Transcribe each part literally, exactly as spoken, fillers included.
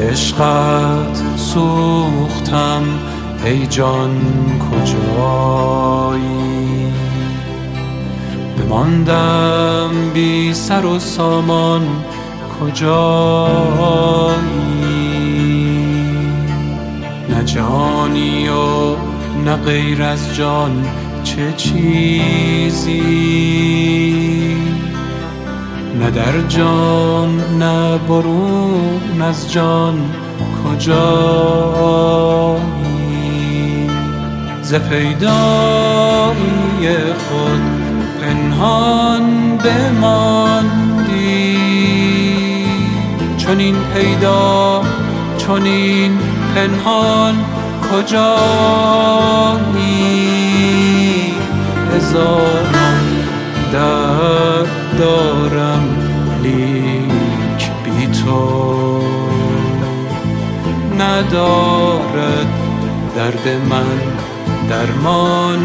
عشقت سوختم ای جان کجایی؟ بماندم بی سر و سامان کجایی؟ نه جانی و نه غیر از جان چه چیزی، نه در جان نه برون از جان کجایی؟ ز پیدایی خود پنهان بماندی، چنین پیدا چنین پنهان کجایی؟ هزاران درد دارم لیک بی تو ندارد درد من درمان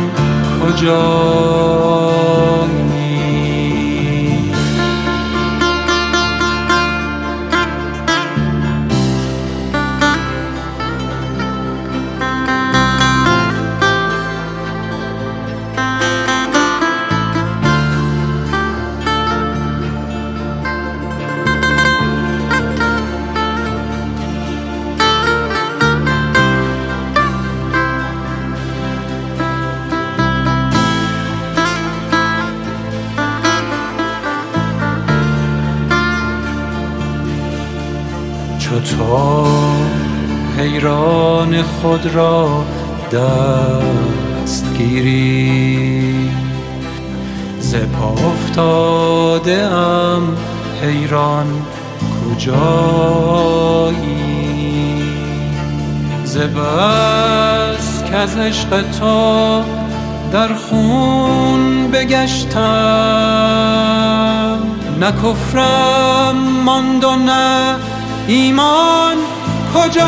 کجایی؟ چو تو حیران خود را دست گیری، ز پا افتاده ام حیران کجایی؟ ز بس کز عشق تو در خون بگشتم، نه کفرم ماند و نه ایمان کجایی؟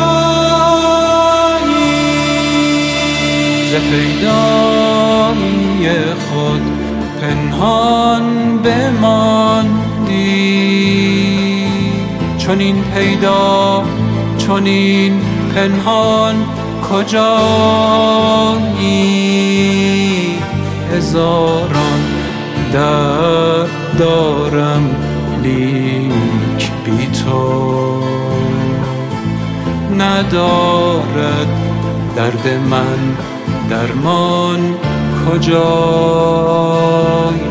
ز پیدایی خود پنهان بماندی، چنین پیدا چنین پنهان کجایی؟ هزاران درد دارم لیک بی تو ندارد درد من درمان کجایی؟